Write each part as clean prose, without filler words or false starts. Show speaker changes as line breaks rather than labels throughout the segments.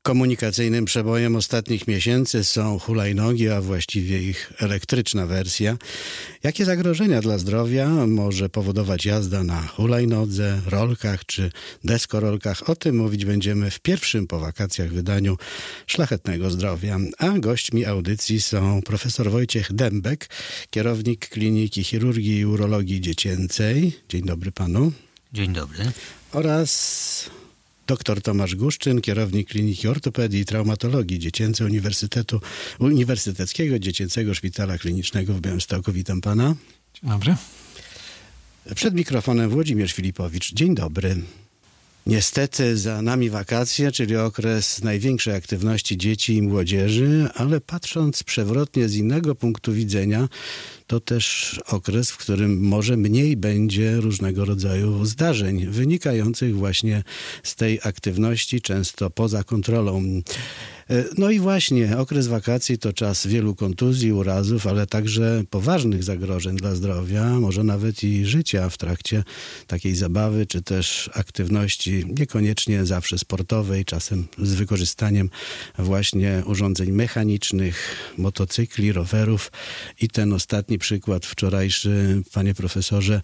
Komunikacyjnym przebojem ostatnich miesięcy są hulajnogi, a właściwie ich elektryczna wersja. Jakie zagrożenia dla zdrowia może powodować jazda na hulajnodze, rolkach czy deskorolkach? O tym mówić będziemy w pierwszym po wakacjach wydaniu Szlachetnego Zdrowia. A gośćmi audycji są profesor Wojciech Dębek, kierownik Kliniki Chirurgii i Urologii Dziecięcej. Dzień dobry panu.
Dzień dobry.
Oraz dr Tomasz Guszczyn, kierownik Kliniki Ortopedii i Traumatologii Dziecięcej Uniwersyteckiego Dziecięcego Szpitala Klinicznego w Białymstoku. Witam pana.
Dzień dobry.
Przed mikrofonem Włodzimierz Filipowicz. Dzień dobry. Niestety za nami wakacje, czyli okres największej aktywności dzieci i młodzieży, ale patrząc przewrotnie z innego punktu widzenia, to też okres, w którym może mniej będzie różnego rodzaju zdarzeń wynikających właśnie z tej aktywności, często poza kontrolą. No i właśnie okres wakacji to czas wielu kontuzji, urazów, ale także poważnych zagrożeń dla zdrowia, może nawet i życia w trakcie takiej zabawy, czy też aktywności niekoniecznie zawsze sportowej, czasem z wykorzystaniem właśnie urządzeń mechanicznych, motocykli, rowerów. I ten ostatni przykład wczorajszy, panie profesorze,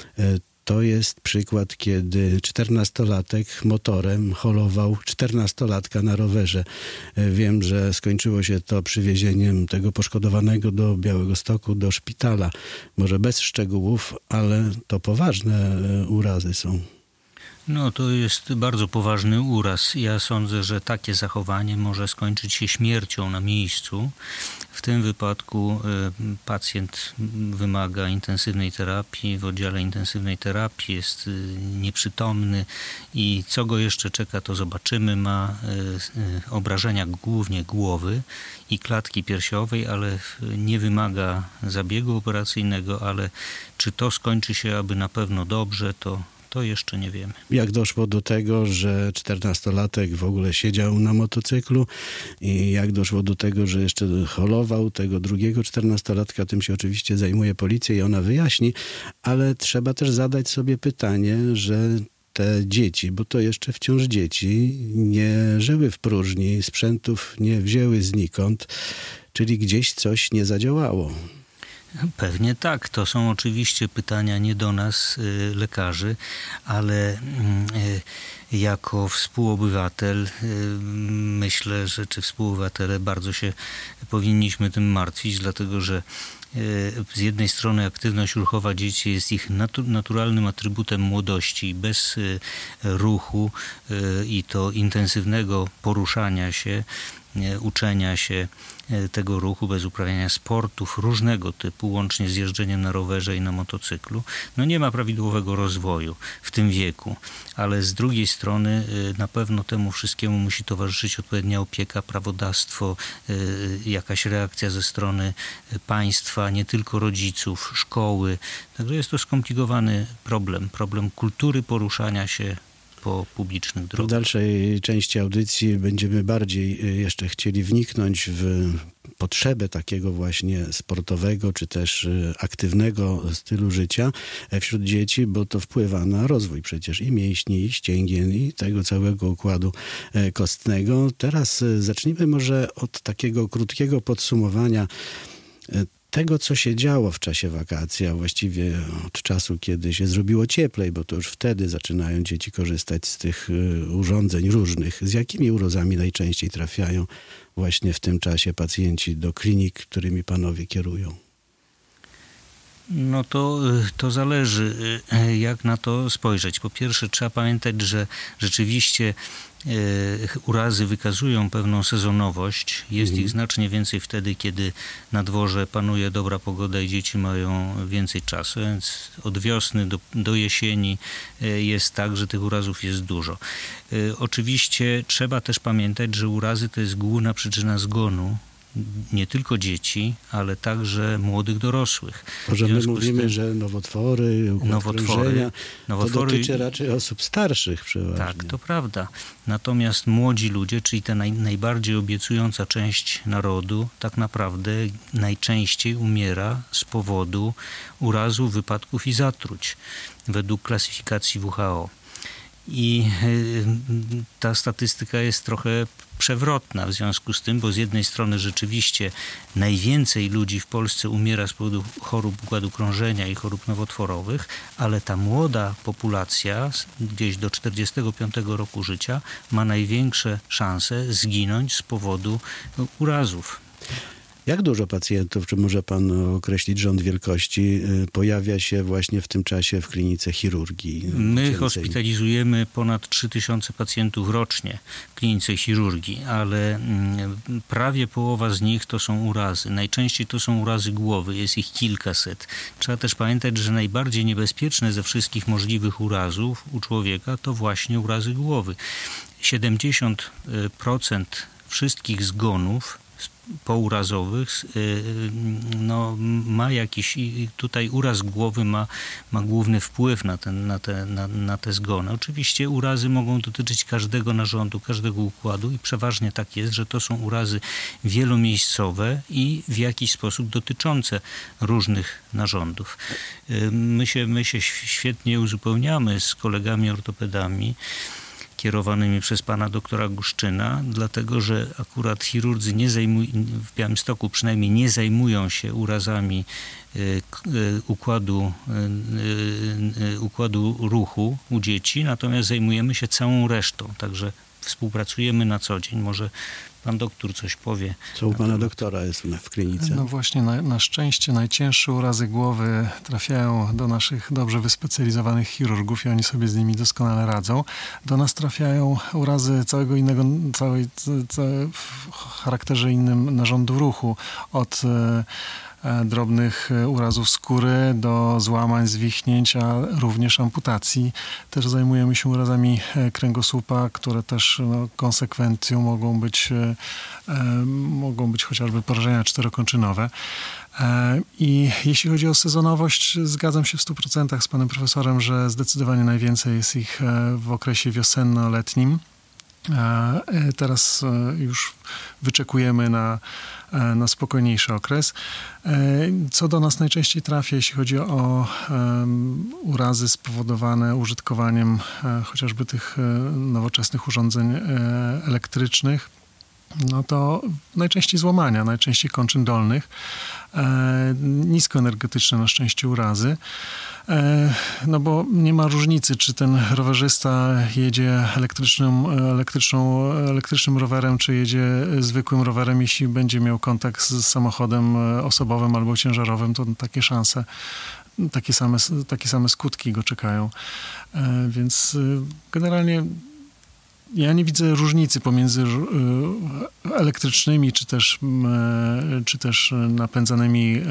to jest przykład, kiedy 14-latek motorem holował 14-latka na rowerze. Wiem, że skończyło się to przywiezieniem tego poszkodowanego do Białegostoku, do szpitala. Może bez szczegółów, ale to poważne urazy są.
No to jest bardzo poważny uraz. Ja sądzę, że takie zachowanie może skończyć się śmiercią na miejscu. W tym wypadku pacjent wymaga intensywnej terapii, w oddziale intensywnej terapii jest nieprzytomny i co go jeszcze czeka, to zobaczymy. Ma obrażenia głównie głowy i klatki piersiowej, ale nie wymaga zabiegu operacyjnego, ale czy to skończy się aby na pewno dobrze, to jeszcze nie wiemy.
Jak doszło do tego, że 14-latek w ogóle siedział na motocyklu i jak doszło do tego, że jeszcze holował tego drugiego 14-latka, tym się oczywiście zajmuje policja i ona wyjaśni, ale trzeba też zadać sobie pytanie, że te dzieci, bo to jeszcze wciąż dzieci, nie żyły w próżni, sprzętów nie wzięły znikąd, czyli gdzieś coś nie zadziałało.
Pewnie tak. To są oczywiście pytania nie do nas, lekarzy, ale jako współobywatel myślę, że czy współobywatele bardzo się powinniśmy tym martwić, dlatego że z jednej strony aktywność ruchowa dzieci jest ich naturalnym atrybutem młodości. Bez ruchu i to intensywnego poruszania się, uczenia się tego ruchu, bez uprawiania sportów różnego typu, łącznie z jeżdżeniem na rowerze i na motocyklu, no nie ma prawidłowego rozwoju w tym wieku. Ale z drugiej strony na pewno temu wszystkiemu musi towarzyszyć odpowiednia opieka, prawodawstwo, jakaś reakcja ze strony państwa, nie tylko rodziców, szkoły. Także jest to skomplikowany problem kultury poruszania się po publicznych drogach.
W dalszej części audycji będziemy bardziej jeszcze chcieli wniknąć w potrzebę takiego właśnie sportowego, czy też aktywnego stylu życia wśród dzieci, bo to wpływa na rozwój przecież i mięśni, i ścięgien, i tego całego układu kostnego. Teraz zacznijmy może od takiego krótkiego podsumowania tego, co się działo w czasie wakacji, a właściwie od czasu, kiedy się zrobiło cieplej, bo to już wtedy zaczynają dzieci korzystać z tych urządzeń różnych. Z jakimi urazami najczęściej trafiają właśnie w tym czasie pacjenci do klinik, którymi panowie kierują?
No to zależy, jak na to spojrzeć. Po pierwsze, trzeba pamiętać, że rzeczywiście urazy wykazują pewną sezonowość. Jest ich znacznie więcej wtedy, kiedy na dworze panuje dobra pogoda i dzieci mają więcej czasu. Więc od wiosny do jesieni jest tak, że tych urazów jest dużo. Oczywiście trzeba też pamiętać, że urazy to jest główna przyczyna zgonu nie tylko dzieci, ale także młodych dorosłych.
Może my mówimy, że nowotwory, krążenia, to dotyczy raczej osób starszych przeważnie.
Tak, to prawda. Natomiast młodzi ludzie, czyli ta najbardziej obiecująca część narodu, tak naprawdę najczęściej umiera z powodu urazów, wypadków i zatruć według klasyfikacji WHO. I ta statystyka jest trochę przewrotna w związku z tym, bo z jednej strony rzeczywiście najwięcej ludzi w Polsce umiera z powodu chorób układu krążenia i chorób nowotworowych, ale ta młoda populacja gdzieś do 45 roku życia ma największe szanse zginąć z powodu urazów.
Jak dużo pacjentów, czy może pan określić rząd wielkości, pojawia się właśnie w tym czasie w klinice chirurgii?
My hospitalizujemy ponad 3000 pacjentów rocznie w klinice chirurgii, ale prawie połowa z nich to są urazy. Najczęściej to są urazy głowy, jest ich kilkaset. Trzeba też pamiętać, że najbardziej niebezpieczne ze wszystkich możliwych urazów u człowieka to właśnie urazy głowy. 70% wszystkich zgonów pourazowych ma jakiś, tutaj uraz głowy ma główny wpływ na te zgony. Oczywiście urazy mogą dotyczyć każdego narządu, każdego układu i przeważnie tak jest, że to są urazy wielomiejscowe i w jakiś sposób dotyczące różnych narządów. My się świetnie uzupełniamy z kolegami ortopedami kierowanymi przez pana doktora Guszczyna, dlatego że akurat chirurdzy w Białymstoku przynajmniej nie zajmują się urazami układu ruchu u dzieci, natomiast zajmujemy się całą resztą, także współpracujemy na co dzień. Może pan doktor coś powie.
Co u pana doktora jest w klinice?
No właśnie, na szczęście najcięższe urazy głowy trafiają do naszych dobrze wyspecjalizowanych chirurgów i oni sobie z nimi doskonale radzą. Do nas trafiają urazy całego innego, w charakterze innym narządu ruchu, od drobnych urazów skóry do złamań, zwichnięć, a również amputacji. Też zajmujemy się urazami kręgosłupa, które też konsekwencją mogą być chociażby porażenia czterokończynowe. I jeśli chodzi o sezonowość, zgadzam się w 100% z panem profesorem, że zdecydowanie najwięcej jest ich w okresie wiosenno-letnim. Teraz już wyczekujemy na spokojniejszy okres. Co do nas najczęściej trafia, jeśli chodzi o urazy spowodowane użytkowaniem chociażby tych nowoczesnych urządzeń elektrycznych, no to najczęściej złamania, najczęściej kończyn dolnych, niskoenergetyczne na szczęście urazy. No bo nie ma różnicy, czy ten rowerzysta jedzie elektrycznym rowerem, czy jedzie zwykłym rowerem. Jeśli będzie miał kontakt z samochodem osobowym albo ciężarowym, to takie szanse, takie same skutki go czekają. Więc generalnie ja nie widzę różnicy pomiędzy elektrycznymi, czy też napędzanymi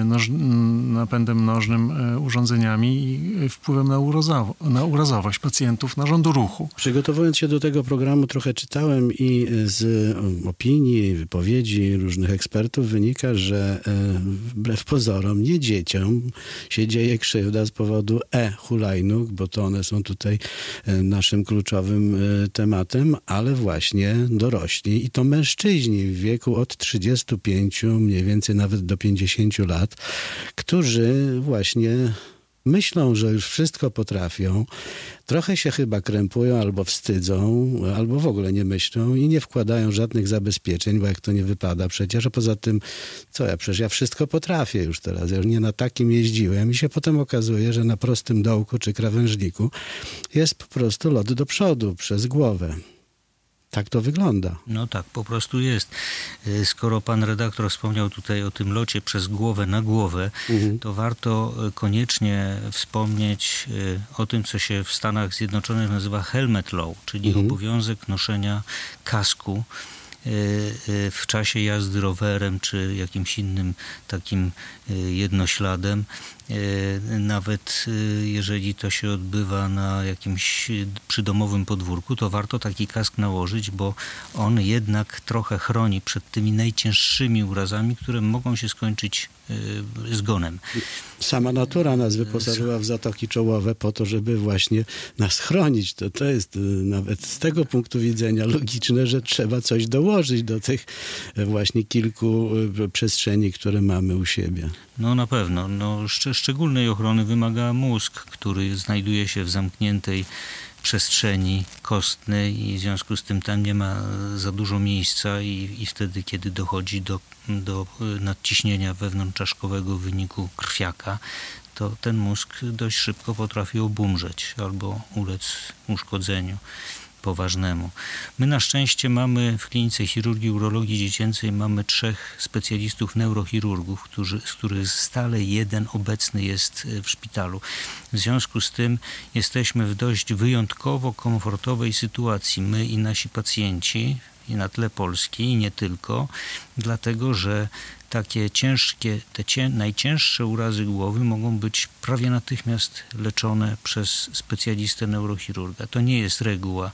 napędem nożnym urządzeniami i wpływem na urazowość pacjentów narządu ruchu.
Przygotowując się do tego programu trochę czytałem i z opinii, wypowiedzi różnych ekspertów wynika, że wbrew pozorom nie dzieciom się dzieje krzywda z powodu hulajnóg, bo to one są tutaj naszym kluczowym tematem, ale właśnie dorośli i to mężczyźni w wieku od 35 mniej więcej nawet do 50 lat, którzy właśnie myślą, że już wszystko potrafią, trochę się chyba krępują albo wstydzą, albo w ogóle nie myślą i nie wkładają żadnych zabezpieczeń, bo jak to nie wypada przecież, a poza tym, przecież ja wszystko potrafię już teraz, ja już nie na takim jeździłem i się potem okazuje, że na prostym dołku czy krawężniku jest po prostu lot do przodu przez głowę. Tak to wygląda.
No tak, po prostu jest. Skoro pan redaktor wspomniał tutaj o tym locie przez głowę na głowę, to warto koniecznie wspomnieć o tym, co się w Stanach Zjednoczonych nazywa helmet law, czyli obowiązek noszenia kasku w czasie jazdy rowerem czy jakimś innym takim jednośladem. Nawet jeżeli to się odbywa na jakimś przydomowym podwórku, to warto taki kask nałożyć, bo on jednak trochę chroni przed tymi najcięższymi urazami, które mogą się skończyć zgonem.
Sama natura nas wyposażyła w zatoki czołowe po to, żeby właśnie nas chronić. To jest nawet z tego punktu widzenia logiczne, że trzeba coś dołożyć do tych właśnie kilku przestrzeni, które mamy u siebie.
No na pewno. Szczególnej ochrony wymaga mózg, który znajduje się w zamkniętej przestrzeni kostnej i w związku z tym tam nie ma za dużo miejsca i wtedy, kiedy dochodzi do nadciśnienia wewnątrzczaszkowego w wyniku krwiaka, to ten mózg dość szybko potrafi obumrzeć albo ulec uszkodzeniu poważnemu. My na szczęście mamy w klinice chirurgii urologii dziecięcej mamy 3 specjalistów neurochirurgów, z których stale jeden obecny jest w szpitalu. W związku z tym jesteśmy w dość wyjątkowo komfortowej sytuacji, my i nasi pacjenci, i na tle Polski, i nie tylko, dlatego że takie ciężkie, najcięższe urazy głowy mogą być prawie natychmiast leczone przez specjalistę neurochirurga. To nie jest reguła.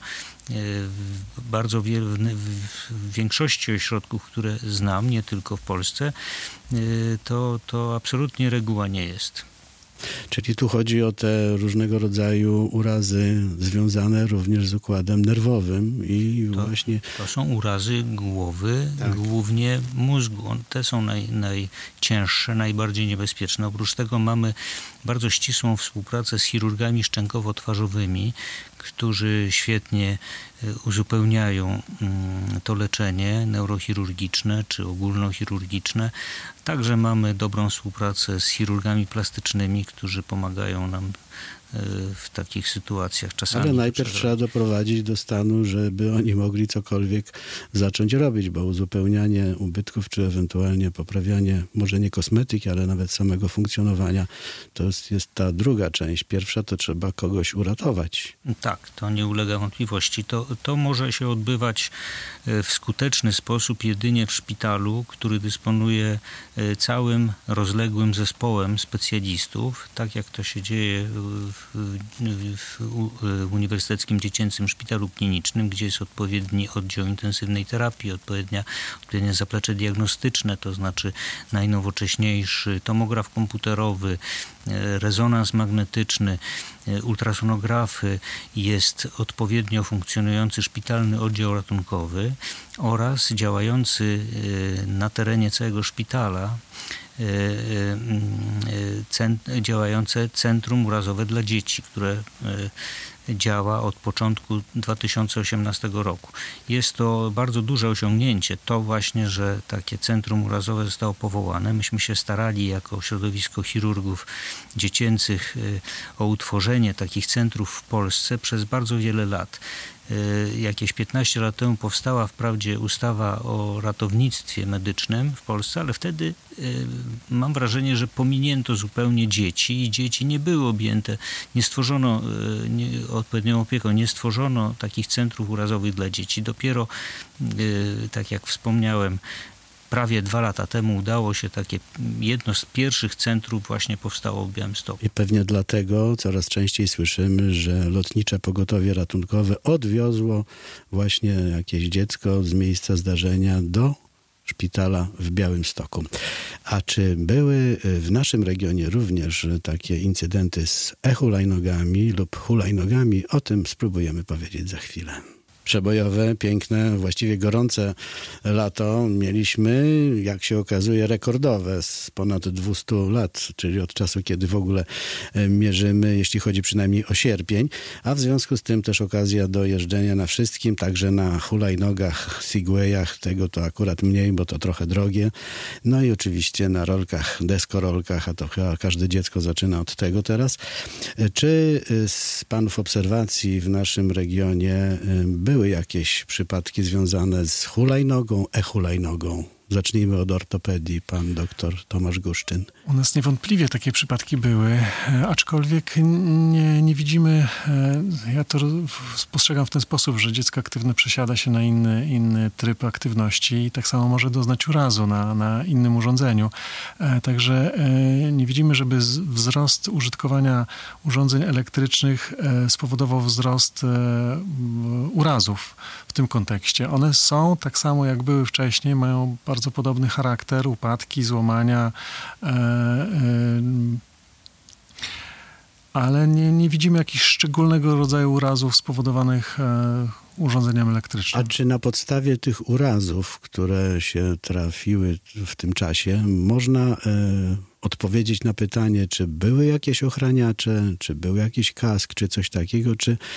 W większości ośrodków, które znam, nie tylko w Polsce, to absolutnie reguła nie jest.
Czyli tu chodzi o te różnego rodzaju urazy związane również z układem nerwowym i właśnie...
To są urazy głowy, tak. Głównie mózgu. Te są najcięższe, najbardziej niebezpieczne. Oprócz tego mamy bardzo ścisłą współpracę z chirurgami szczękowo-twarzowymi, którzy świetnie uzupełniają to leczenie neurochirurgiczne czy ogólnochirurgiczne. Także mamy dobrą współpracę z chirurgami plastycznymi, którzy pomagają nam w takich sytuacjach czasami.
Ale najpierw trzeba doprowadzić do stanu, żeby oni mogli cokolwiek zacząć robić, bo uzupełnianie ubytków, czy ewentualnie poprawianie, może nie kosmetyki, ale nawet samego funkcjonowania, to jest ta druga część. Pierwsza to trzeba kogoś uratować.
Tak, to nie ulega wątpliwości. To może się odbywać w skuteczny sposób jedynie w szpitalu, który dysponuje całym rozległym zespołem specjalistów, tak jak to się dzieje w Uniwersyteckim Dziecięcym Szpitalu Klinicznym, gdzie jest odpowiedni oddział intensywnej terapii, odpowiednie zaplecze diagnostyczne, to znaczy najnowocześniejszy tomograf komputerowy, rezonans magnetyczny, ultrasonografy, jest odpowiednio funkcjonujący szpitalny oddział ratunkowy oraz działający na terenie całego szpitala działające Centrum Urazowe dla Dzieci, które działa od początku 2018 roku. Jest to bardzo duże osiągnięcie. To właśnie, że takie Centrum Urazowe zostało powołane. Myśmy się starali jako środowisko chirurgów dziecięcych o utworzenie takich centrów w Polsce przez bardzo wiele lat. Jakieś 15 lat temu powstała wprawdzie ustawa o ratownictwie medycznym w Polsce, ale wtedy mam wrażenie, że pominięto zupełnie dzieci i dzieci nie były objęte, nie stworzono odpowiednią opieką, nie stworzono takich centrów urazowych dla dzieci. Dopiero, tak jak wspomniałem, prawie 2 lata temu udało się takie jedno z pierwszych centrów właśnie powstało w Białymstoku.
I pewnie dlatego coraz częściej słyszymy, że Lotnicze Pogotowie Ratunkowe odwiozło właśnie jakieś dziecko z miejsca zdarzenia do szpitala w Białymstoku. A czy były w naszym regionie również takie incydenty z e-hulajnogami lub hulajnogami? O tym spróbujemy powiedzieć za chwilę. Przebojowe, piękne, właściwie gorące lato mieliśmy, jak się okazuje, rekordowe z ponad 200 lat, czyli od czasu, kiedy w ogóle mierzymy, jeśli chodzi przynajmniej o sierpień, a w związku z tym też okazja do jeżdżenia na wszystkim, także na hulajnogach, segwayach, tego to akurat mniej, bo to trochę drogie, no i oczywiście na rolkach, deskorolkach, a to chyba każde dziecko zaczyna od tego teraz. Czy z panów obserwacji w naszym regionie były jakieś przypadki związane z hulajnogą, e-hulajnogą? Zacznijmy od ortopedii, pan doktor Tomasz Guszczyn.
U nas niewątpliwie takie przypadki były, aczkolwiek nie widzimy, ja to postrzegam w ten sposób, że dziecko aktywne przesiada się na inny tryb aktywności i tak samo może doznać urazu na innym urządzeniu. Także nie widzimy, żeby wzrost użytkowania urządzeń elektrycznych spowodował wzrost urazów w tym kontekście. One są tak samo jak były wcześniej, mają bardzo podobny charakter, upadki, złamania, ale nie widzimy jakichś szczególnego rodzaju urazów spowodowanych urządzeniem elektrycznym.
A czy na podstawie tych urazów, które się trafiły w tym czasie, można odpowiedzieć na pytanie, czy były jakieś ochraniacze, czy był jakiś kask, czy coś takiego,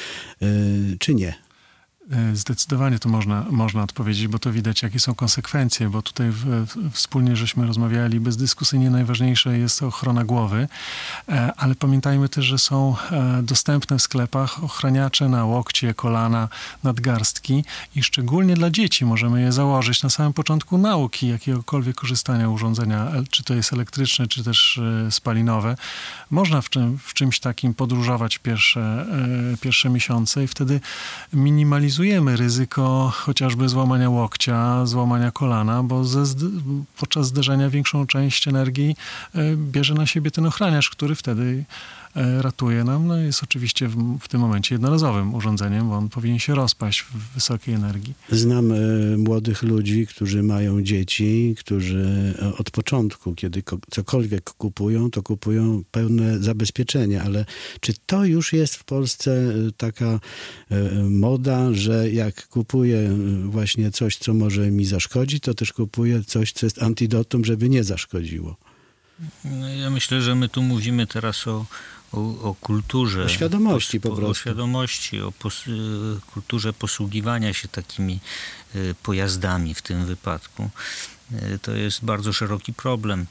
czy nie?
Zdecydowanie to można odpowiedzieć, bo to widać, jakie są konsekwencje, bo tutaj wspólnie żeśmy rozmawiali, bezdyskusyjnie najważniejsze jest ochrona głowy, ale pamiętajmy też, że są dostępne w sklepach ochraniacze na łokcie, kolana, nadgarstki i szczególnie dla dzieci możemy je założyć na samym początku nauki jakiegokolwiek korzystania urządzenia, czy to jest elektryczne, czy też spalinowe. Można w czymś takim podróżować pierwsze miesiące i wtedy minimalizujemy ryzyko chociażby złamania łokcia, złamania kolana, bo podczas zderzenia większą część energii bierze na siebie ten ochraniacz, który wtedy ratuje nam. No jest oczywiście w tym momencie jednorazowym urządzeniem, bo on powinien się rozpaść w wysokiej energii.
Znam młodych ludzi, którzy mają dzieci, którzy od początku, kiedy cokolwiek kupują, to kupują pełne zabezpieczenie, ale czy to już jest w Polsce taka moda, że jak kupuję właśnie coś, co może mi zaszkodzić, to też kupuję coś, co jest antidotum, żeby nie zaszkodziło?
No, ja myślę, że my tu mówimy teraz o kulturze.
O świadomości po prostu.
O świadomości, o kulturze posługiwania się takimi pojazdami w tym wypadku. To jest bardzo szeroki problem.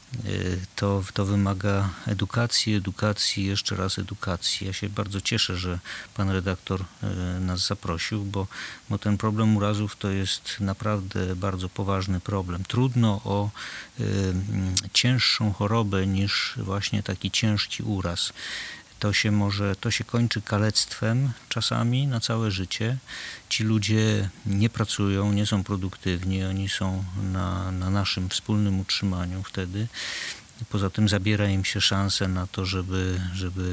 To wymaga edukacji, jeszcze raz edukacji. Ja się bardzo cieszę, że pan redaktor nas zaprosił, bo ten problem urazów to jest naprawdę bardzo poważny problem. Trudno o cięższą chorobę niż właśnie taki ciężki uraz. To się kończy kalectwem czasami na całe życie. Ci ludzie nie pracują, nie są produktywni, oni są na naszym wspólnym utrzymaniu wtedy. Poza tym zabiera im się szansę na to, żeby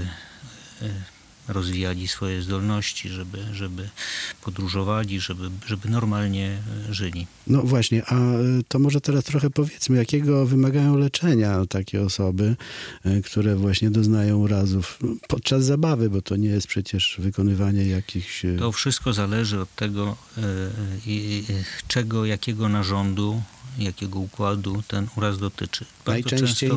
rozwijali swoje zdolności, żeby podróżowali, żeby normalnie żyli.
No właśnie, a to może teraz trochę powiedzmy, jakiego wymagają leczenia takie osoby, które właśnie doznają urazów podczas zabawy, bo to nie jest przecież wykonywanie jakichś...
To wszystko zależy od tego, jakiego narządu, jakiego układu ten uraz dotyczy.
Najczęściej?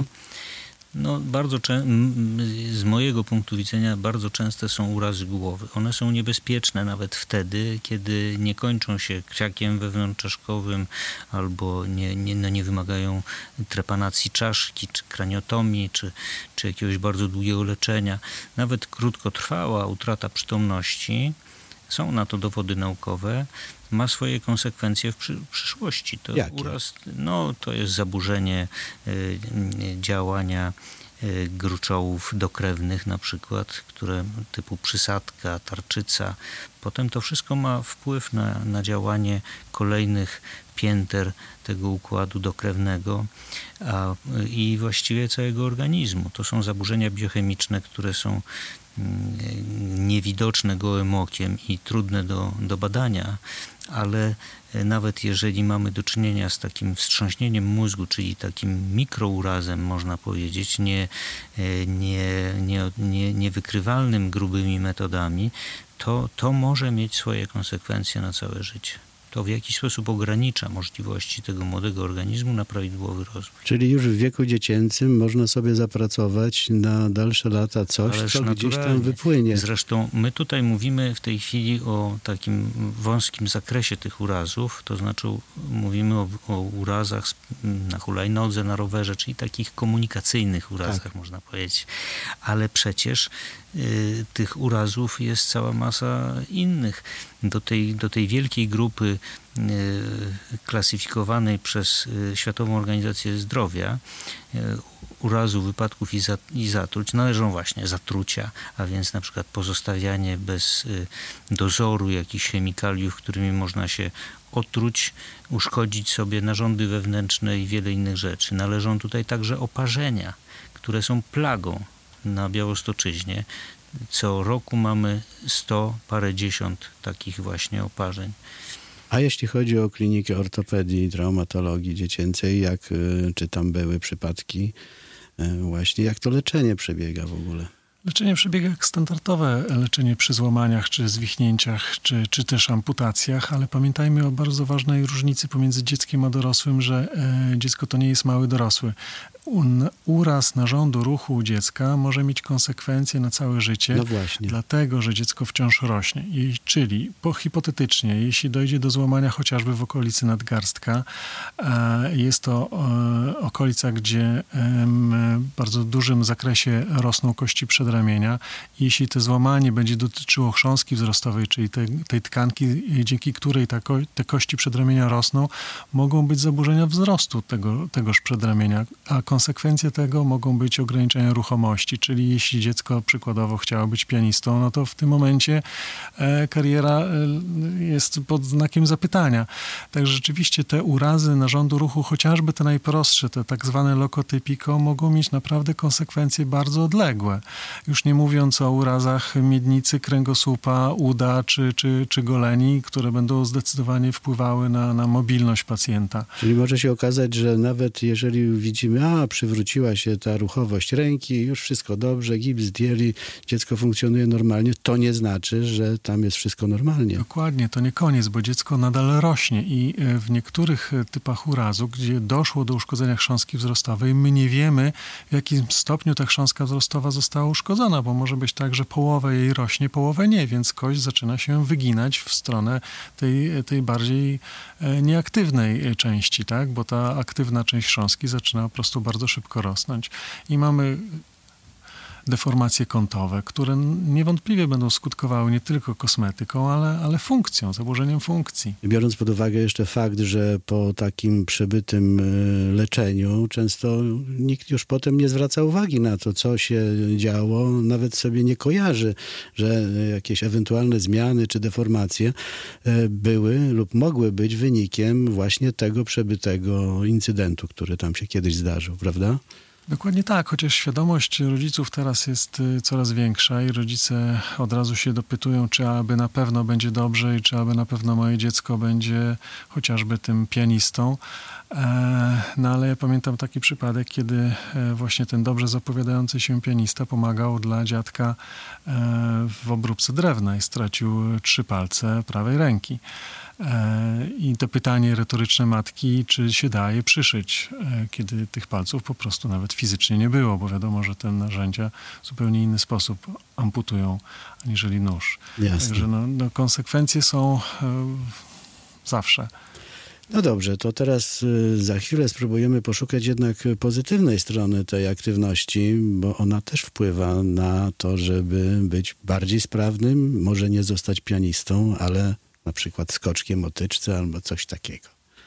Z mojego punktu widzenia bardzo częste są urazy głowy. One są niebezpieczne nawet wtedy, kiedy nie kończą się krzakiem wewnątrzczaszkowym albo nie wymagają trepanacji czaszki, czy kraniotomii, czy jakiegoś bardzo długiego leczenia. Nawet krótkotrwała utrata przytomności, są na to dowody naukowe, ma swoje konsekwencje w przyszłości. Uraz, to jest zaburzenie działania gruczołów dokrewnych na przykład, które typu przysadka, tarczyca. Potem to wszystko ma wpływ na działanie kolejnych pięter tego układu dokrewnego i właściwie całego organizmu. To są zaburzenia biochemiczne, które są niewidoczne gołym okiem i trudne do badania, ale nawet jeżeli mamy do czynienia z takim wstrząśnieniem mózgu, czyli takim mikrourazem, można powiedzieć, niewykrywalnym grubymi metodami, to może mieć swoje konsekwencje na całe życie. To w jakiś sposób ogranicza możliwości tego młodego organizmu na prawidłowy rozwój.
Czyli już w wieku dziecięcym można sobie zapracować na dalsze lata coś, co gdzieś tam wypłynie.
Zresztą my tutaj mówimy w tej chwili o takim wąskim zakresie tych urazów, to znaczy mówimy o urazach na hulajnodze, na rowerze, czyli takich komunikacyjnych urazach, tak, można powiedzieć. Ale przecież tych urazów jest cała masa innych. Do tej wielkiej grupy klasyfikowanej przez Światową Organizację Zdrowia urazów, wypadków i zatruć należą właśnie zatrucia, a więc na przykład pozostawianie bez dozoru jakichś chemikaliów, którymi można się otruć, uszkodzić sobie narządy wewnętrzne i wiele innych rzeczy. Należą tutaj także oparzenia, które są plagą na Białostoczyźnie. Co roku mamy 100 parędziesiąt takich właśnie oparzeń.
A jeśli chodzi o klinikę ortopedii i traumatologii dziecięcej, czy tam były przypadki właśnie, jak to leczenie przebiega w ogóle?
Leczenie przebiega jak standardowe leczenie przy złamaniach, czy zwichnięciach, czy też amputacjach, ale pamiętajmy o bardzo ważnej różnicy pomiędzy dzieckiem a dorosłym, że dziecko to nie jest mały dorosły. Uraz narządu ruchu u dziecka może mieć konsekwencje na całe życie,
no właśnie,
dlatego, że dziecko wciąż rośnie. Czyli hipotetycznie, jeśli dojdzie do złamania chociażby w okolicy nadgarstka, jest to okolica, gdzie w bardzo dużym zakresie rosną kości przedramienia. Jeśli to złamanie będzie dotyczyło chrząstki wzrostowej, czyli tej tkanki, dzięki której te kości przedramienia rosną, mogą być zaburzenia wzrostu tegoż przedramienia, a konsekwencje tego mogą być ograniczenia ruchomości, czyli jeśli dziecko przykładowo chciało być pianistą, no to w tym momencie kariera jest pod znakiem zapytania. Także rzeczywiście te urazy narządu ruchu, chociażby te najprostsze, te tak zwane lokotypiko, mogą mieć naprawdę konsekwencje bardzo odległe. Już nie mówiąc o urazach miednicy, kręgosłupa, uda czy goleni, które będą zdecydowanie wpływały na mobilność pacjenta.
Czyli może się okazać, że nawet jeżeli widzimy, przywróciła się ta ruchowość ręki, już wszystko dobrze, gips zdjęli, dziecko funkcjonuje normalnie, to nie znaczy, że tam jest wszystko normalnie.
Dokładnie, to nie koniec, bo dziecko nadal rośnie i w niektórych typach urazu, gdzie doszło do uszkodzenia chrząstki wzrostowej, my nie wiemy, w jakim stopniu ta chrząstka wzrostowa została uszkodzona, bo może być tak, że połowę jej rośnie, połowę nie, więc kość zaczyna się wyginać w stronę tej bardziej nieaktywnej części, tak? Bo ta aktywna część chrząstki zaczyna po prostu bardzo szybko rosnąć. I mamy deformacje kątowe, które niewątpliwie będą skutkowały nie tylko kosmetyką, ale funkcją, zaburzeniem funkcji.
Biorąc pod uwagę jeszcze fakt, że po takim przebytym leczeniu często nikt już potem nie zwraca uwagi na to, co się działo, nawet sobie nie kojarzy, że jakieś ewentualne zmiany czy deformacje były lub mogły być wynikiem właśnie tego przebytego incydentu, który tam się kiedyś zdarzył, prawda?
Dokładnie tak, chociaż świadomość rodziców teraz jest coraz większa i rodzice od razu się dopytują, czy aby na pewno będzie dobrze i czy aby na pewno moje dziecko będzie chociażby tym pianistą. No ale ja pamiętam taki przypadek, kiedy właśnie ten dobrze zapowiadający się pianista pomagał dla dziadka w obróbce drewna i stracił 3 palce prawej ręki. I to pytanie retoryczne matki, czy się da je przyszyć, kiedy tych palców po prostu nawet fizycznie nie było, bo wiadomo, że te narzędzia w zupełnie inny sposób amputują, aniżeli nóż.
Jasne.
Także konsekwencje są zawsze.
No dobrze, to teraz za chwilę spróbujemy poszukać jednak pozytywnej strony tej aktywności, bo ona też wpływa na to, żeby być bardziej sprawnym, może nie zostać pianistą, ale na przykład skoczkiem o tyczce albo coś takiego.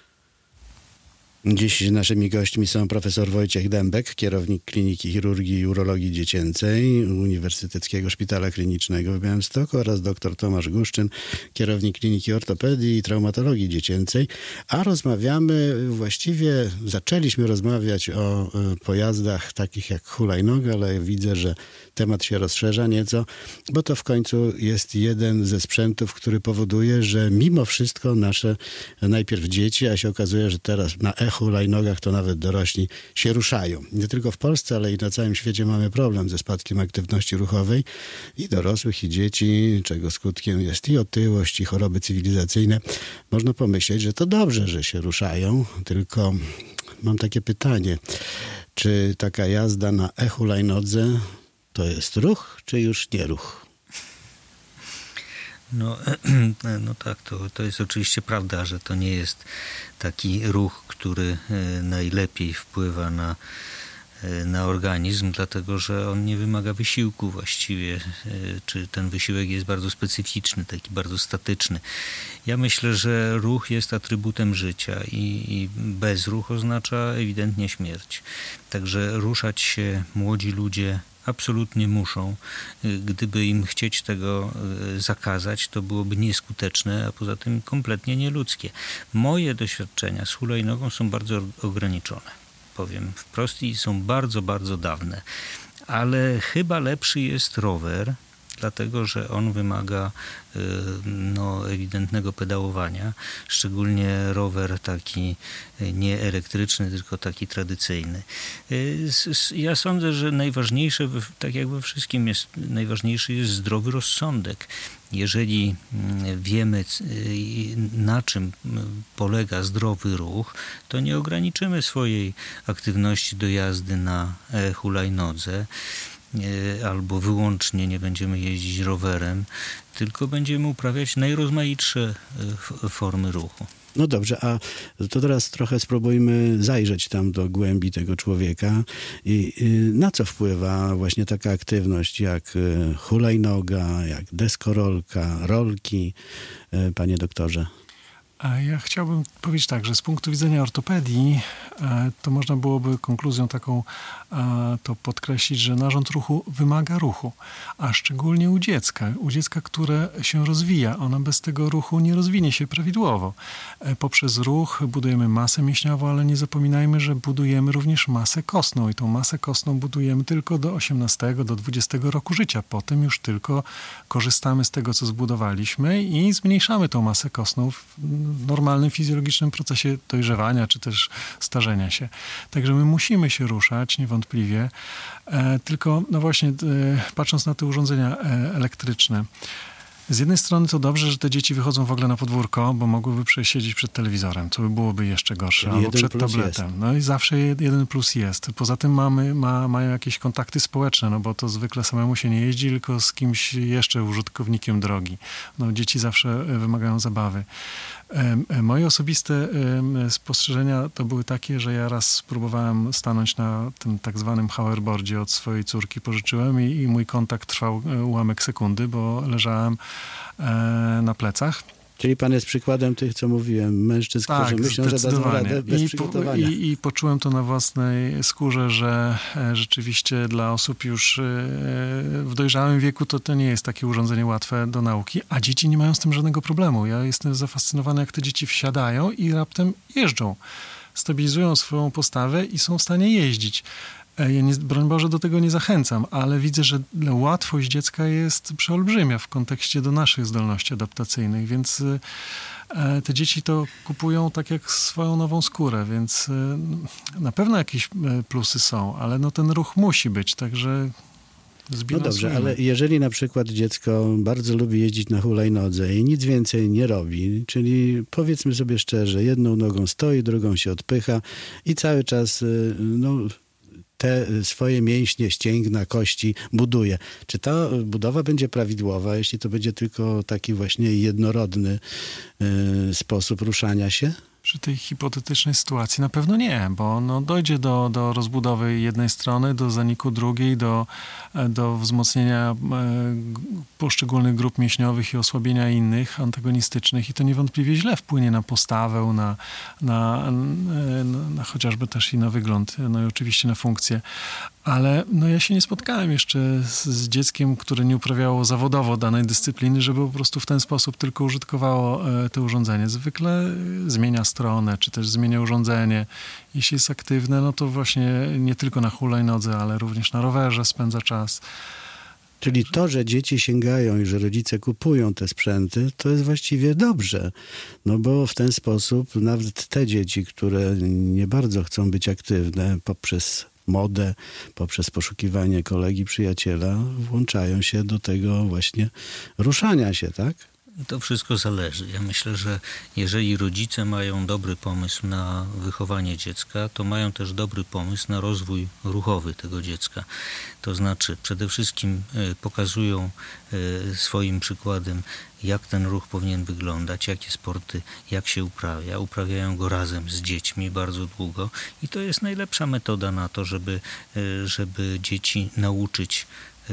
Dziś naszymi gośćmi są profesor Wojciech Dębek, kierownik Kliniki Chirurgii i Urologii Dziecięcej Uniwersyteckiego Szpitala Klinicznego w Białymstoku oraz dr Tomasz Guszczyn, kierownik Kliniki Ortopedii i Traumatologii Dziecięcej. A zaczęliśmy rozmawiać o pojazdach takich jak hulajnoga, ale widzę, że temat się rozszerza nieco, bo to w końcu jest jeden ze sprzętów, który powoduje, że mimo wszystko nasze najpierw dzieci, a się okazuje, że teraz na hulajnogach to nawet dorośli się ruszają. Nie tylko w Polsce, ale i na całym świecie mamy problem ze spadkiem aktywności ruchowej i dorosłych, i dzieci, czego skutkiem jest i otyłość, i choroby cywilizacyjne. Można pomyśleć, że to dobrze, że się ruszają, tylko mam takie pytanie, czy taka jazda na hulajnodze to jest ruch, czy już nie ruch?
No tak, to jest oczywiście prawda, że to nie jest taki ruch, który najlepiej wpływa na organizm, dlatego że on nie wymaga wysiłku właściwie, czy ten wysiłek jest bardzo specyficzny, taki bardzo statyczny. Ja myślę, że ruch jest atrybutem życia i bezruch oznacza ewidentnie śmierć. Także ruszać się młodzi ludzie absolutnie muszą. Gdyby im chcieć tego zakazać, to byłoby nieskuteczne, a poza tym kompletnie nieludzkie. Moje doświadczenia z hulajnogą są bardzo ograniczone. Powiem wprost, i są bardzo, bardzo dawne. Ale chyba lepszy jest rower dlatego że on wymaga ewidentnego pedałowania, szczególnie rower taki nie elektryczny, tylko taki tradycyjny. Ja sądzę, że najważniejsze, tak jak we wszystkim, najważniejszy jest zdrowy rozsądek. Jeżeli wiemy, na czym polega zdrowy ruch, to nie ograniczymy swojej aktywności do jazdy na hulajnodze, albo wyłącznie nie będziemy jeździć rowerem, tylko będziemy uprawiać najrozmaitsze formy ruchu.
No dobrze, a to teraz trochę spróbujmy zajrzeć tam do głębi tego człowieka i na co wpływa właśnie taka aktywność jak hulajnoga, jak deskorolka, rolki, panie doktorze?
Ja chciałbym powiedzieć tak, że z punktu widzenia ortopedii to można byłoby konkluzją taką to podkreślić, że narząd ruchu wymaga ruchu, a szczególnie u dziecka, które się rozwija. Ona bez tego ruchu nie rozwinie się prawidłowo. Poprzez ruch budujemy masę mięśniową, ale nie zapominajmy, że budujemy również masę kostną i tą masę kostną budujemy tylko do 18, do 20 roku życia. Potem już tylko korzystamy z tego, co zbudowaliśmy i zmniejszamy tą masę kostną w normalnym fizjologicznym procesie dojrzewania, czy też starzenia się. Także my musimy się ruszać, niewątpliwie, tylko no właśnie patrząc na te urządzenia elektryczne, z jednej strony to dobrze, że te dzieci wychodzą w ogóle na podwórko, bo mogłyby przesiedzieć przed telewizorem, co by byłoby jeszcze gorsze, albo przed tabletem.
Jest.
No i zawsze jeden plus jest. Poza tym mają jakieś kontakty społeczne, no bo to zwykle samemu się nie jeździ, tylko z kimś jeszcze użytkownikiem drogi. No, dzieci zawsze wymagają zabawy. Moje osobiste spostrzeżenia to były takie, że ja raz spróbowałem stanąć na tym tak zwanym hoverboardzie od swojej córki, pożyczyłem i mój kontakt trwał ułamek sekundy, bo leżałem na plecach.
Czyli pan jest przykładem tych, co mówiłem, mężczyzn, którzy myślą, że dadzą radę bez przygotowania.
I poczułem to na własnej skórze, że rzeczywiście dla osób już w dojrzałym wieku to nie jest takie urządzenie łatwe do nauki, a dzieci nie mają z tym żadnego problemu. Ja jestem zafascynowany, jak te dzieci wsiadają i raptem jeżdżą. Stabilizują swoją postawę i są w stanie jeździć. Ja broń Boże do tego nie zachęcam, ale widzę, że łatwość dziecka jest przeolbrzymia w kontekście do naszych zdolności adaptacyjnych, więc te dzieci to kupują tak jak swoją nową skórę, więc na pewno jakieś plusy są, ale no ten ruch musi być, także
no dobrze, ale jeżeli na przykład dziecko bardzo lubi jeździć na hulajnodze i nic więcej nie robi, czyli powiedzmy sobie szczerze, jedną nogą stoi, drugą się odpycha i cały czas te swoje mięśnie, ścięgna, kości buduje. Czy ta budowa będzie prawidłowa, jeśli to będzie tylko taki właśnie jednorodny sposób ruszania się?
Przy tej hipotetycznej sytuacji na pewno nie, bo dojdzie do rozbudowy jednej strony, do zaniku drugiej, do wzmocnienia poszczególnych grup mięśniowych i osłabienia innych, antagonistycznych i to niewątpliwie źle wpłynie na postawę, na chociażby też i na wygląd, no i oczywiście na funkcję. Ale ja się nie spotkałem jeszcze z dzieckiem, które nie uprawiało zawodowo danej dyscypliny, żeby po prostu w ten sposób tylko użytkowało to urządzenie. Zwykle zmienia stronę, czy też zmienia urządzenie. Jeśli jest aktywne, no to właśnie nie tylko na hulajnodze, ale również na rowerze spędza czas.
Czyli to, że dzieci sięgają i że rodzice kupują te sprzęty, to jest właściwie dobrze. No bo w ten sposób nawet te dzieci, które nie bardzo chcą być aktywne poprzez modę, poprzez poszukiwanie kolegi, przyjaciela, włączają się do tego właśnie ruszania się, tak?
To wszystko zależy. Ja myślę, że jeżeli rodzice mają dobry pomysł na wychowanie dziecka, to mają też dobry pomysł na rozwój ruchowy tego dziecka. To znaczy przede wszystkim pokazują swoim przykładem, jak ten ruch powinien wyglądać, jakie sporty, jak się uprawia. Uprawiają go razem z dziećmi bardzo długo i to jest najlepsza metoda na to, żeby dzieci nauczyć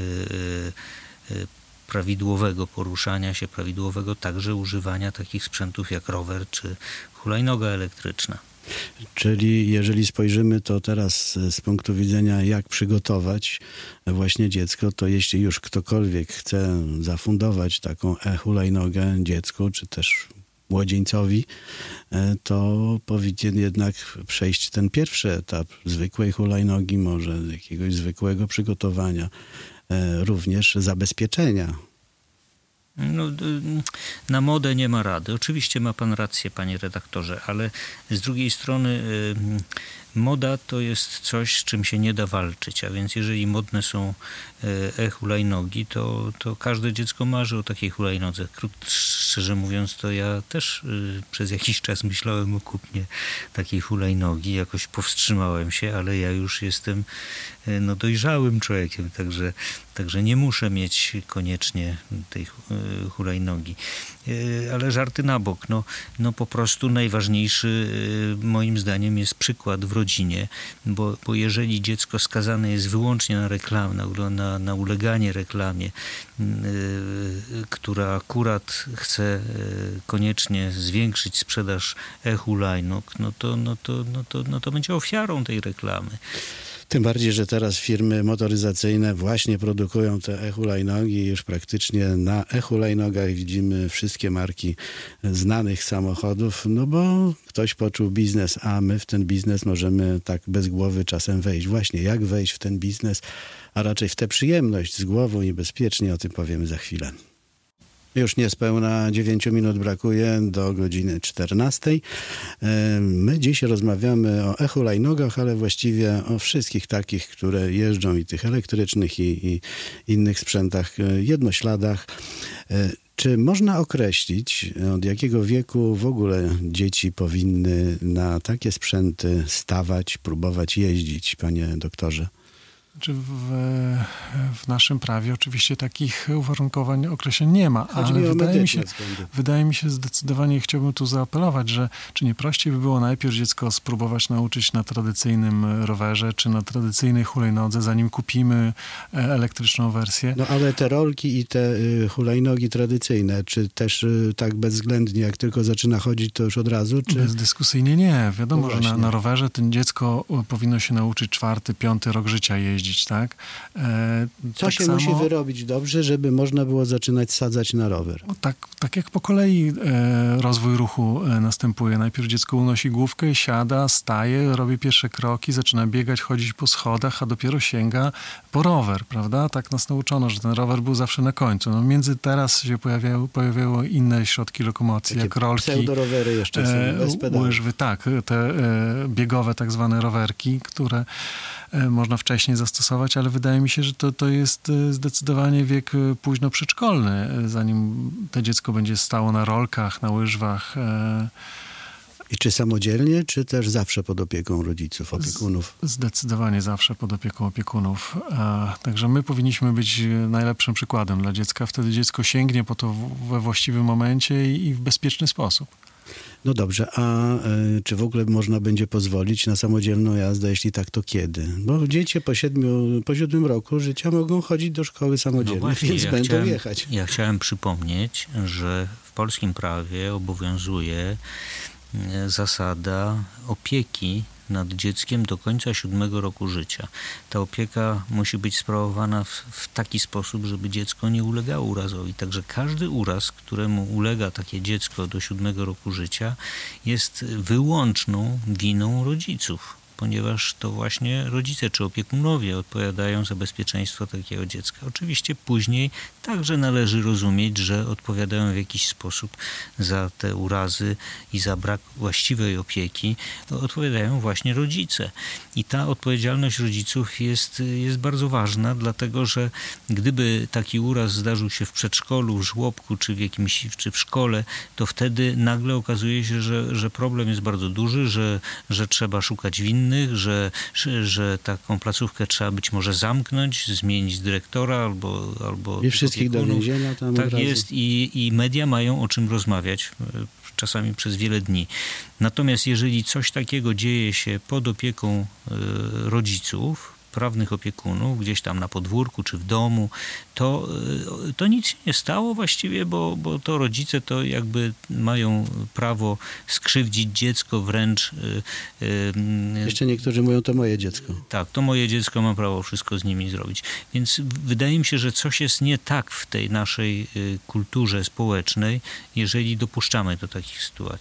prawidłowego poruszania się, prawidłowego także używania takich sprzętów jak rower czy hulajnoga elektryczna.
Czyli jeżeli spojrzymy to teraz z punktu widzenia, jak przygotować właśnie dziecko, to jeśli już ktokolwiek chce zafundować taką hulajnogę dziecku, czy też młodzieńcowi, to powinien jednak przejść ten pierwszy etap zwykłej hulajnogi, może jakiegoś zwykłego przygotowania. również zabezpieczenia.
No, na modę nie ma rady. Oczywiście ma pan rację, panie redaktorze, ale z drugiej strony moda to jest coś, z czym się nie da walczyć, a więc jeżeli modne są hulajnogi, to każde dziecko marzy o takiej hulajnodze. Szczerze mówiąc, to ja też przez jakiś czas myślałem o kupnie takiej hulajnogi. Jakoś powstrzymałem się, ale ja już jestem dojrzałym człowiekiem, także nie muszę mieć koniecznie tej hulajnogi. Ale żarty na bok. No po prostu najważniejszy moim zdaniem jest przykład w rodzinie, bo jeżeli dziecko skazane jest wyłącznie na reklamę, na uleganie reklamie, która akurat chce koniecznie zwiększyć sprzedaż hulajnóg, no to będzie ofiarą tej reklamy.
Tym bardziej, że teraz firmy motoryzacyjne właśnie produkują te e-hulajnogi i już praktycznie na e-hulajnogach widzimy wszystkie marki znanych samochodów, no bo ktoś poczuł biznes, a my w ten biznes możemy tak bez głowy czasem wejść. Właśnie jak wejść w ten biznes, a raczej w tę przyjemność z głową i bezpiecznie, o tym powiemy za chwilę. Już niespełna 9 minut brakuje do godziny 14. My dziś rozmawiamy o e-hulajnogach, ale właściwie o wszystkich takich, które jeżdżą, i tych elektrycznych, i innych sprzętach, jednośladach. Czy można określić, od jakiego wieku w ogóle dzieci powinny na takie sprzęty stawać, próbować jeździć, panie doktorze?
W naszym prawie oczywiście takich uwarunkowań, określeń nie ma, ale wydaje mi się zdecydowanie, chciałbym tu zaapelować, że czy nie prościej by było najpierw dziecko spróbować nauczyć na tradycyjnym rowerze, czy na tradycyjnej hulajnodze, zanim kupimy elektryczną wersję.
No ale te rolki i te hulajnogi tradycyjne, czy też tak bezwzględnie, jak tylko zaczyna chodzić, to już od razu? Czy...
Bezdyskusyjnie nie. Wiadomo, że na rowerze ten dziecko powinno się nauczyć 4., 5. rok życia jeździć. Tak?
Co
tak
się
samo,
musi wyrobić dobrze, żeby można było zaczynać sadzać na rower?
Tak jak po kolei rozwój ruchu następuje. Najpierw dziecko unosi główkę, siada, staje, robi pierwsze kroki, zaczyna biegać, chodzić po schodach, a dopiero sięga po rower, prawda? Tak nas nauczono, że ten rower był zawsze na końcu. No, między teraz się pojawiały inne środki lokomocji,
takie
jak rolki.
Pseudorowery jeszcze są, bez pedałów.
Łyżwy, tak. Te biegowe tak zwane rowerki, które można wcześniej zastosować, ale wydaje mi się, że to jest zdecydowanie wiek późno przedszkolny, zanim to dziecko będzie stało na rolkach, na łyżwach.
I czy samodzielnie, czy też zawsze pod opieką rodziców, opiekunów?
Zdecydowanie zawsze pod opieką opiekunów. Także my powinniśmy być najlepszym przykładem dla dziecka. Wtedy dziecko sięgnie po to we właściwym momencie i w bezpieczny sposób.
No dobrze, a czy w ogóle można będzie pozwolić na samodzielną jazdę? Jeśli tak, to kiedy? Bo dzieci po 7 roku życia mogą chodzić do szkoły samodzielnie, więc będą jechać.
Ja chciałem przypomnieć, że w polskim prawie obowiązuje zasada opieki nad dzieckiem do końca 7 roku życia. Ta opieka musi być sprawowana w taki sposób, żeby dziecko nie ulegało urazowi. Także każdy uraz, któremu ulega takie dziecko do 7 roku życia, jest wyłączną winą rodziców, ponieważ to właśnie rodzice czy opiekunowie odpowiadają za bezpieczeństwo takiego dziecka. Oczywiście później także należy rozumieć, że odpowiadają w jakiś sposób za te urazy i za brak właściwej opieki, odpowiadają właśnie rodzice. I ta odpowiedzialność rodziców jest bardzo ważna, dlatego że gdyby taki uraz zdarzył się w przedszkolu, w żłobku czy w szkole, to wtedy nagle okazuje się, że problem jest bardzo duży, że trzeba szukać winnych, że taką placówkę trzeba być może zamknąć, zmienić dyrektora albo
i wszystkich do więzienia tam
tak jest i media mają o czym rozmawiać, czasami przez wiele dni. Natomiast jeżeli coś takiego dzieje się pod opieką rodziców, prawnych opiekunów, gdzieś tam na podwórku czy w domu, to nic się nie stało właściwie, bo to rodzice to jakby mają prawo skrzywdzić dziecko, wręcz...
Jeszcze niektórzy mówią, to moje dziecko.
Tak, to moje dziecko, ma prawo wszystko z nimi zrobić. Więc wydaje mi się, że coś jest nie tak w tej naszej kulturze społecznej, jeżeli dopuszczamy do takich sytuacji.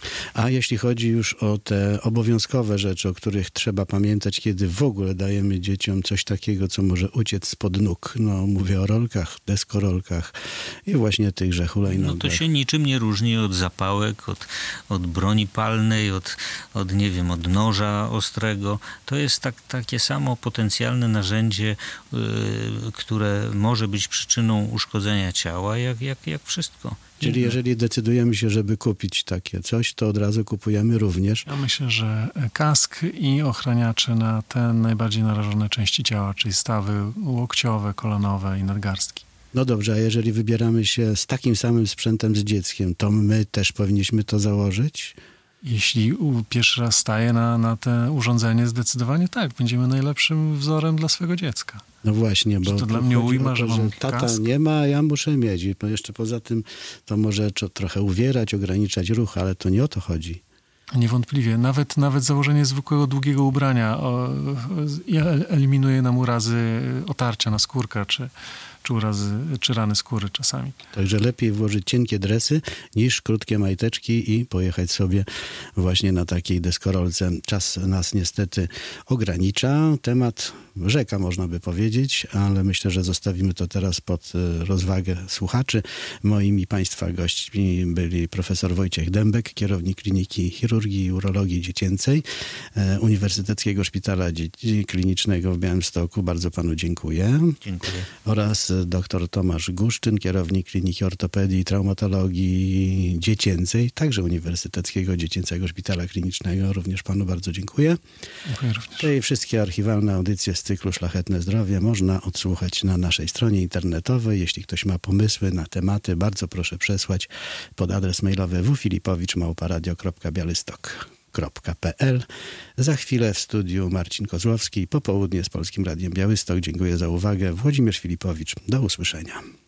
A jeśli chodzi już o te obowiązkowe rzeczy, o których trzeba pamiętać, kiedy w ogóle dajemy dzieciom coś takiego, co może uciec spod nóg. No, mówię o rolkach, deskorolkach i właśnie tychże hulajnogach.
No to się niczym nie różni od zapałek, od broni palnej, od nie wiem, od noża ostrego. To jest takie samo potencjalne narzędzie, które może być przyczyną uszkodzenia ciała, jak wszystko.
Czyli jeżeli decydujemy się, żeby kupić takie coś, to od razu kupujemy również.
Ja myślę, że kask i ochraniacze na te najbardziej narażone części ciała, czyli stawy łokciowe, kolonowe i nadgarstki.
No dobrze, a jeżeli wybieramy się z takim samym sprzętem z dzieckiem, to my też powinniśmy to założyć?
Jeśli pierwszy raz staje na te urządzenie, zdecydowanie tak. Będziemy najlepszym wzorem dla swego dziecka.
No właśnie, bo
to dla mnie ujma, że mam
tata
kask.
nie ma, a ja muszę mieć. I jeszcze poza tym to może trochę uwierać, ograniczać ruch, ale to nie o to chodzi.
Niewątpliwie. Nawet założenie zwykłego, długiego ubrania eliminuje nam urazy otarcia na skórkę, czy rany skóry czasami.
Także lepiej włożyć cienkie dresy niż krótkie majteczki i pojechać sobie właśnie na takiej deskorolce. Czas nas niestety ogranicza. Temat rzeka, można by powiedzieć, ale myślę, że zostawimy to teraz pod rozwagę słuchaczy. Moimi Państwa gośćmi byli profesor Wojciech Dębek, kierownik Kliniki Chirurgii i Urologii Dziecięcej Uniwersyteckiego Szpitala Klinicznego w Białymstoku. Bardzo Panu dziękuję.
Dziękuję.
Oraz dr Tomasz Guszczyn, kierownik Kliniki Ortopedii i Traumatologii Dziecięcej, także Uniwersyteckiego Dziecięcego Szpitala Klinicznego. Również Panu bardzo dziękuję.
Dziękuję również.
Te i wszystkie archiwalne audycje z cyklu Szlachetne Zdrowie można odsłuchać na naszej stronie internetowej. Jeśli ktoś ma pomysły na tematy, bardzo proszę przesłać pod adres mailowy wfilipowicz@radio.bialystok.pl. Za chwilę w studiu Marcin Kozłowski, popołudnie z Polskim Radiem Białystok. Dziękuję za uwagę. Włodzimierz Filipowicz. Do usłyszenia.